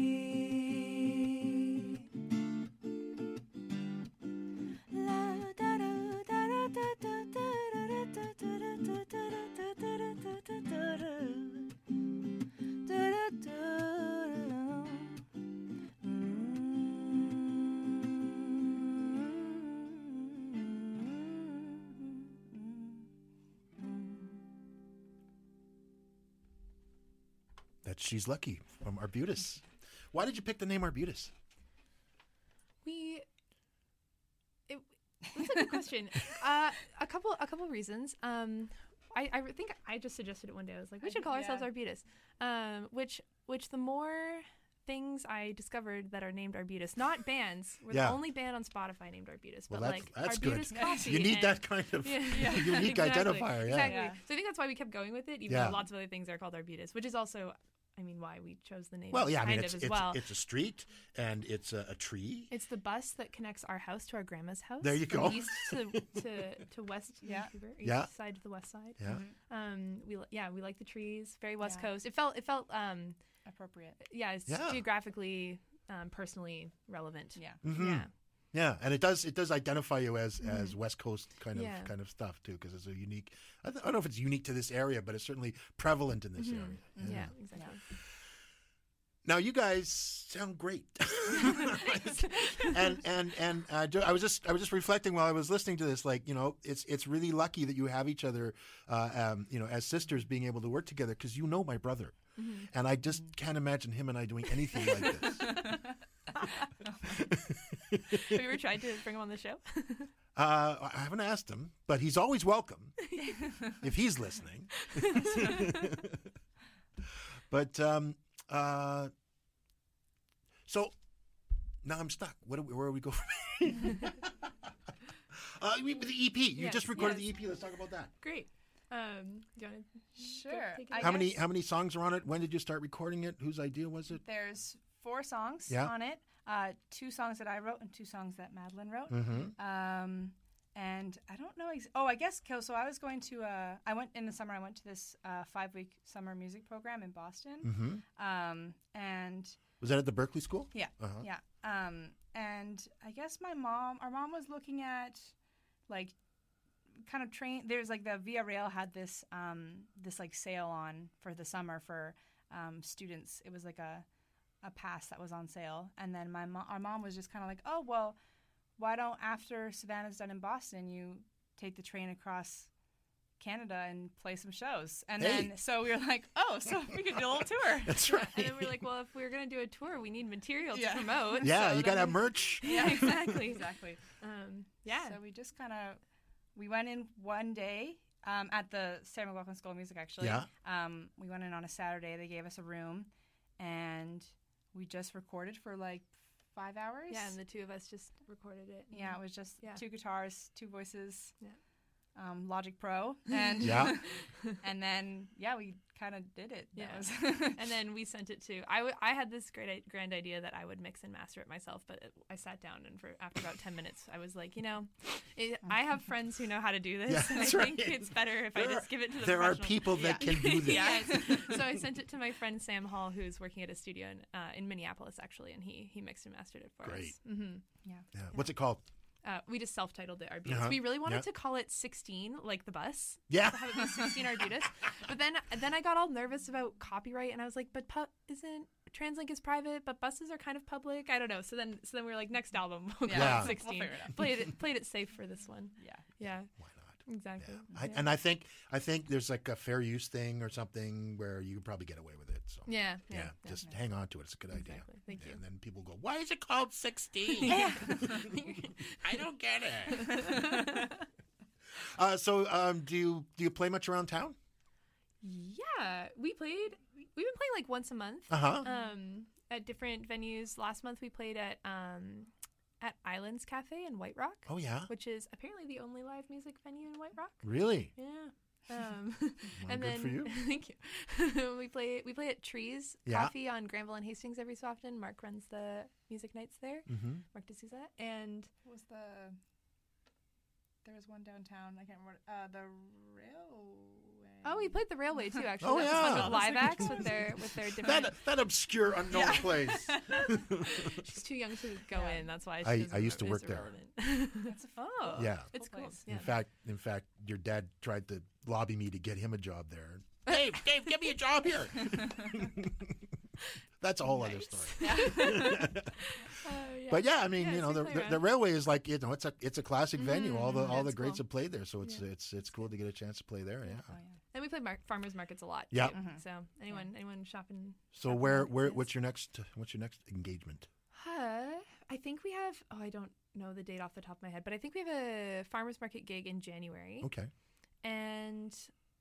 That She's Lucky from Arbutus. Why did you pick the name Arbutus? We. It, that's a good question. uh, a couple, a couple reasons. Um, I, I think I just suggested it one day. I was like, we should call Yeah. ourselves Arbutus. Um, which, which the more things I discovered that are named Arbutus, not bands. We're Yeah. the only band on Spotify named Arbutus, Well, but that's- like that's Arbutus good. Coffee. You need and- that kind of unique exactly. identifier, yeah. Exactly. Yeah. So I think that's why we kept going with it, even Yeah. though lots of other things are called Arbutus, which is also, I mean, why we chose the name. Well, yeah, I kind mean, of it's, as it's, well. it's a street and it's a, a tree. It's the bus that connects our house to our grandma's house. There you from go. East to, to, to west Yeah. Vancouver, east Yeah. side to the west side. Yeah. Um. We li- yeah we like the trees. Very west Yeah. coast. It felt it felt um. Appropriate. Yeah. It's Yeah. geographically, um, personally relevant. Yeah. Mhm. Yeah. Yeah, and it does it does identify you as Mhm. as West Coast kind of Yeah. kind of stuff too, because it's a unique. I, th- I don't know if it's unique to this area, but it's certainly prevalent in this Mhm. area. Yeah. Exactly. Now you guys sound great, and and and uh, ju- I was just I was just reflecting while I was listening to this. Like, you know, it's it's really lucky that you have each other, uh, um, you know, as sisters, being able to work together, because you know my brother, Mhm. and I just can't imagine him and I doing anything like this. Have you ever tried to bring him on the show? Uh, I haven't asked him, but he's always welcome if he's listening. But um, uh, so now I'm stuck. What do we, where do we go from here? uh, we- the E P. You Yes, just recorded yes. the E P. Let's talk about that. Great. Um. Do you want to? Sure. Take it I How many guess how many songs are on it? When did you start recording it? Whose idea was it? There's four songs Yeah. on it. Uh, two songs that I wrote and two songs that Madeline wrote. Mhm. Um, and I don't know. Ex- oh, I guess so. So I was going to. Uh, I went in the summer. I went to this uh, five week summer music program in Boston. Mhm. Um, and Was that at the Berkeley School? yeah, Uh-huh. yeah. Um, and I guess my mom, our mom was looking at like kind of train. There's like the Via Rail had this um, this like sale on for the summer for um, students. It was like a a pass that was on sale, and then my mom, our mom was just kind of like, oh well, why don't after Savannah's done in Boston, you take the train across Canada and play some shows. And Hey. then so we were like, oh, so we could do a little tour. That's Yeah, right. And then we're like, well, if we're gonna do a tour, we need material Yeah. to promote. Yeah, so you gotta then- have merch. Yeah, exactly. Exactly. Um, yeah. So we just kind of we went in one day um, at the Sarah McLaughlin School of Music. Actually, Yeah. Um, we went in on a Saturday. They gave us a room, and we just recorded for like five hours. Yeah, and the two of us just recorded it. Yeah, it was just Yeah. two guitars, two voices, Yeah. um, Logic Pro, and Yeah. and then yeah, we kind of did it. That Yeah. was And then we sent it to. I, w- I had this great i- grand idea that I would mix and master it myself, but it, I sat down and for after about ten minutes, I was like, you know, it, I have friends who know how to do this, Yeah, and I that's think right. it's better if I There just are- give it to the there are professionals. people that Yeah. can do this. Yes. So I sent it to my friend Sam Hall, who's working at a studio in, uh, in Minneapolis actually, and he he mixed and mastered it for Great. us. Mm-hmm. yeah. Yeah. What's it called? Uh, we just self-titled it Arbutus. Uh-huh. We really wanted Yeah. to call it sixteen, like the bus. Yeah. To have it be sixteen Arbutus. But then then I got all nervous about copyright, and I was like, but pu- isn't TransLink is private, but buses are kind of public. I don't know. So then so then we were like, next album we'll call Yeah. it sixteen. We'll figure it out. Played it played it safe for this one. Yeah. Yeah. Why not? Exactly. I, Yeah. And I think I think there's like a fair use thing or something where you could probably get away with it. So Yeah, yeah, yeah, yeah. just hang on to it. It's a good idea. Exactly. Thank Yeah, you. And then people go, "Why is it called sixteen?" Yeah. I don't get it. uh, so, um, do you do you play much around town? Yeah, we played. We've been playing like once a month. Uh-huh. Um, at different venues. Last month we played at um, at Islands Cafe in White Rock. Oh, yeah? Which is apparently the only live music venue in White Rock. Really? Yeah. Um, Well, and good then for you. thank you. we play we play at Trees Yeah. Coffee on Granville and Hastings every so often. Mark runs the music nights there. Mhm. Mark D'Souza. And What was the? There was one downtown. I can't remember. Uh, the railway. oh, we played the Railway too. Actually, Oh, that was yeah. fun That's with live like- acts with their with their different. That that obscure unknown Yeah. place. She's too young to go in. That's why she I- doesn't I used to is work there. irrelevant. That's oh, Yeah. it's cool. Yeah. In fact, in fact, your dad tried to lobby me to get him a job there. Dave, Dave, give me a job here. That's a whole other story. Uh, yeah. But yeah, I mean, Yeah, you so know, we the, play the, around. the railway is like, you know, it's a it's a classic venue. All the Mhm. all Yeah, the it's greats cool. have played there, so it's Yeah. it's it's cool to get a chance to play there. Yeah. And we play mar- farmers markets a lot. Yeah. too. Mhm. So anyone anyone shopping. So where where what's your next what's your next engagement? Uh, I think we have. Oh, I don't know the date off the top of my head, but I think we have a farmers market gig in January. Okay. And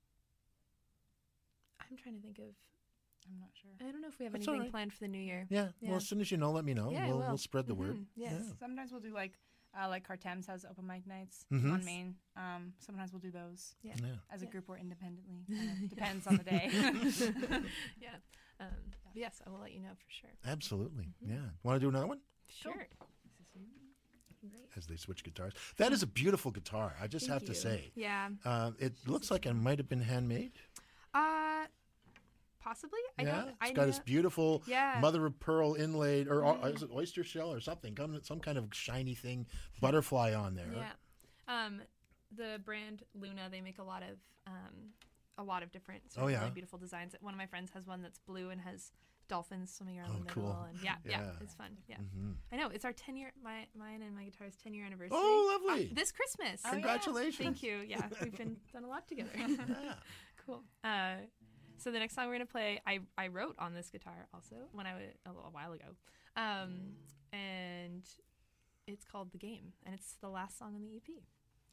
I'm trying to think of. I'm not sure. I don't know if we have That's anything all right. planned for the new year. Yeah. Well, as soon as you know, let me know. Yeah, I we'll will. we'll spread the word. Mhm. Yes. Yeah. Sometimes we'll do like uh, like Cartems has open mic nights Mhm. on Main. Um, sometimes we'll do those. Yeah. Yeah. As a Yeah. group or independently. Kind of depends on the day. yeah. Um, but yes, I will let you know for sure. Absolutely. Mm-hmm. Yeah. Want to do another one? Sure. Great. As they switch guitars. That is a beautiful guitar. I just Thank have you. to say. Yeah. Uh, it looks like it might have been handmade. Uh, possibly. I yeah. don't. It's I got this know- beautiful Yeah. mother of pearl inlaid, or Mhm. uh, is it oyster shell or something? Come, some kind of shiny thing, butterfly on there. Yeah. Um, the brand Luna, they make a lot of um, a lot of different sort Oh, of yeah? really beautiful designs. One of my friends has one that's blue and has dolphins swimming around Oh, the middle. cool. And yeah, yeah, Yeah. it's fun. Yeah. Mhm. I know. It's our ten year my mine and my guitar's ten year anniversary. Oh, lovely. Uh, this Christmas. Oh, yeah. Congratulations. Thank you. Yeah, we've been done a lot together. Yeah. Cool. Uh, so the next song we're gonna play, I I wrote on this guitar also when I was a little while ago, um, and it's called The Game, and it's the last song on the E P.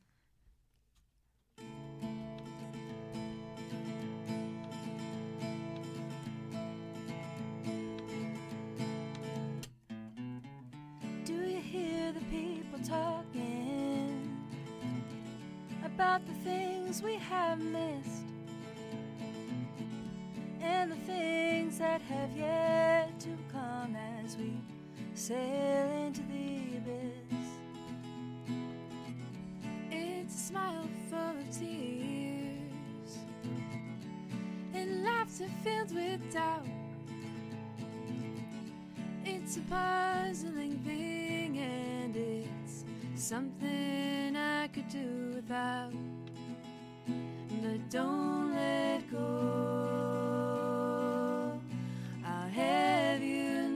Do you hear the people talking about the things we have missed and the things that have yet to come as we sail into the abyss? It's a smile full of tears and laughter filled with doubt. It's a puzzling thing and it's something I could do without. But don't let go. I'll have you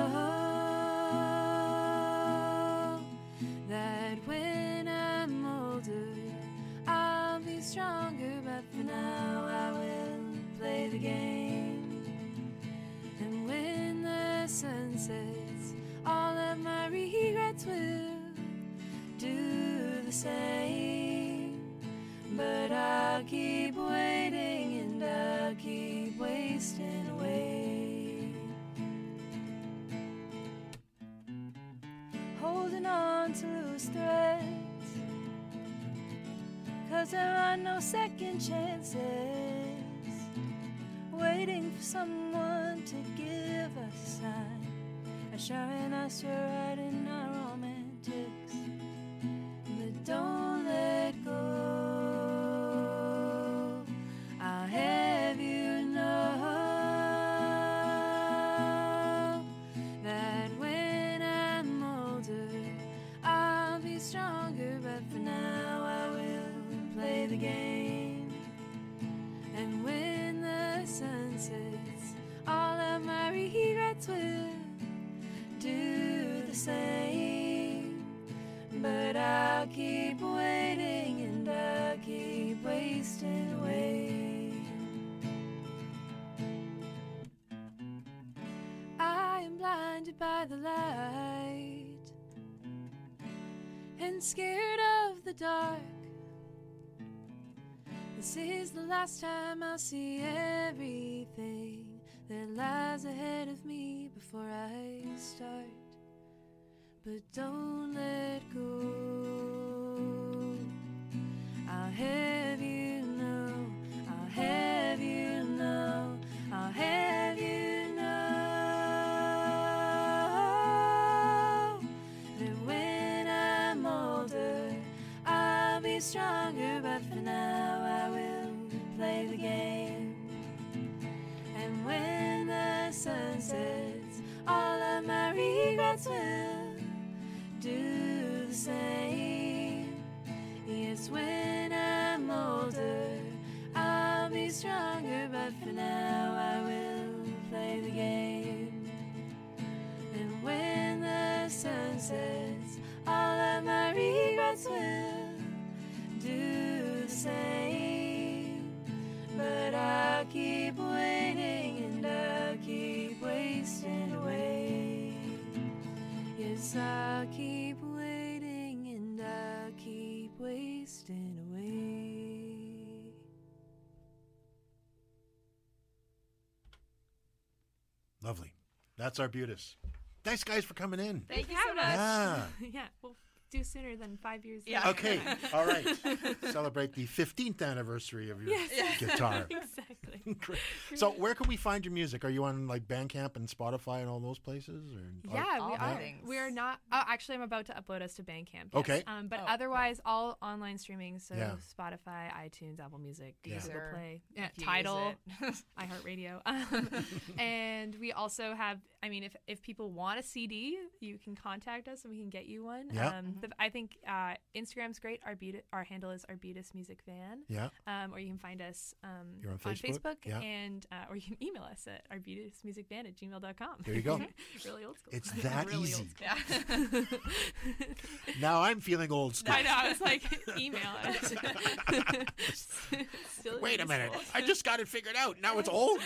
know that when I'm older, I'll be stronger by the game. And when the sun sets, all of my regrets will do the same. But I'll keep waiting and I'll keep wasting away. Holding on to loose threads, 'cause there are no second chances. Waiting for someone to give us a sign, assuring us we're right in our romantics. But don't let go. I'll have you know that when I'm older, I'll be stronger. But for now, I will play the game. And when the sun sets, all of my regrets will do the same. But I'll keep waiting and I'll keep wasting away. I am blinded by the light and scared of the dark. This is the last time I'll see everything that lies ahead of me before I start. But don't let go. I'll have you know, I'll have you know, I'll have you know that when I'm older, I'll be stronger. But for now, I will play the game. And when the sun sets, all of my regrets will do the same. Yes, when I'm older, I'll be stronger. But for now, I will play the game. And when the sun sets, all of my regrets will do the same. But I'll keep waiting and I'll keep wasting away. Yes, I'll keep waiting and I'll keep wasting away. Lovely. That's Arbutus. Thanks, guys, for coming in. Thank you so much. Yeah. Yeah, we'll do sooner than five years. Yeah. Okay. All right. Celebrate the fifteenth anniversary of your Yes. guitar. Exactly. Great. So, where can we find your music? Are you on like Bandcamp and Spotify and all those places? Or Yeah, or- we are. things. We are not. Oh, actually, I'm about to upload us to Bandcamp. yes. Okay. Um, but Oh, otherwise, all online streaming. So Yeah. Spotify, iTunes, Apple Music, Yeah. Google Deezer, Play, yeah, if you Tidal, use iHeartRadio. Um, and we also have. I mean, if if people want a C D, you can contact us and we can get you one. Yeah. Um, the, I think uh, Instagram's great. Arbutus, our handle is Arbutus Music Van. Yeah. Um, or you can find us um, You're on Facebook? Yeah. and uh, or you can email us at arbutusmusicvan at gmail dot com. There you go. Really old school. It's that Really easy. old school. Now I'm feeling old school. I know. I was like, email us. Still Wait a minute. useful. I just got it figured out. Now it's old.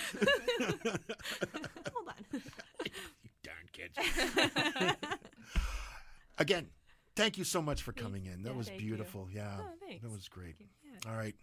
Hold on. You darn kids. Again, thank you so much for coming in. That Yeah, was thank you. beautiful. Yeah. Oh, thanks. That was great. Thank you. Yeah. All right.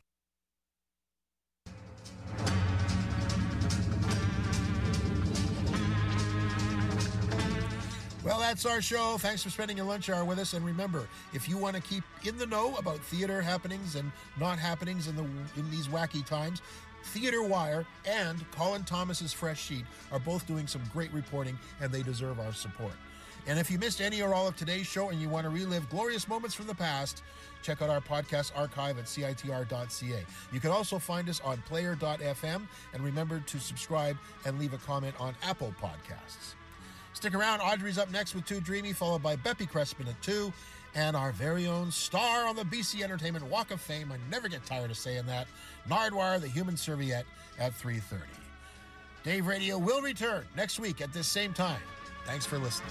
Well, that's our show. Thanks for spending your lunch hour with us. And remember, if you want to keep in the know about theater happenings and not happenings in the in these wacky times, Theater Wire and Colin Thomas's Fresh Sheet are both doing some great reporting, and they deserve our support. And if you missed any or all of today's show and you want to relive glorious moments from the past, check out our podcast archive at C I T R dot C A. You can also find us on player dot f m, and remember to subscribe and leave a comment on Apple Podcasts. Stick around. Audrey's up next with Too Dreamy, followed by Beppy Crespin at two, and our very own star on the B C Entertainment Walk of Fame, I never get tired of saying that, Nardwuar, the Human Serviette, at three thirty. Dave Radio will return next week at this same time. Thanks for listening.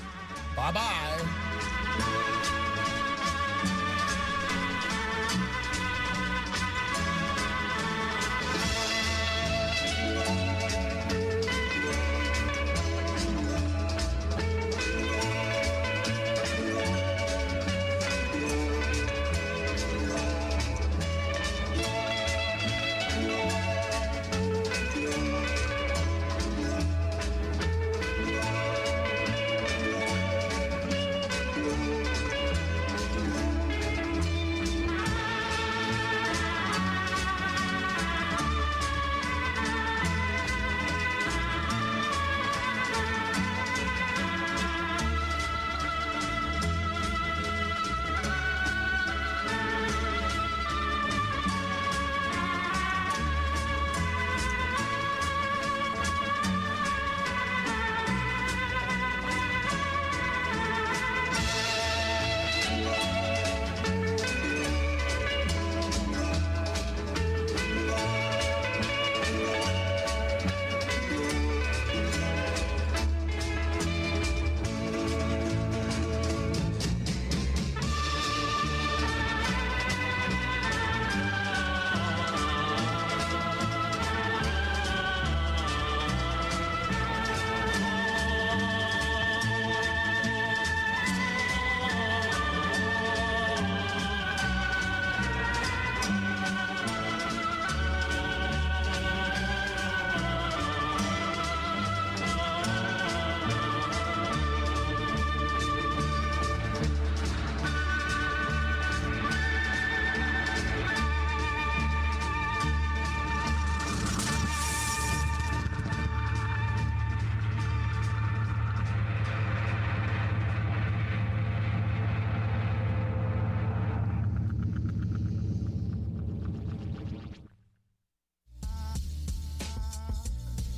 Bye-bye.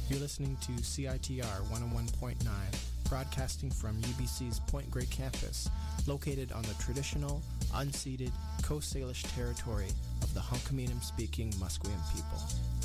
You're listening to C I T R one oh one point nine, broadcasting from U B C's Point Grey campus, located on the traditional, unceded Coast Salish territory of the Hunkaminam-speaking Musqueam people.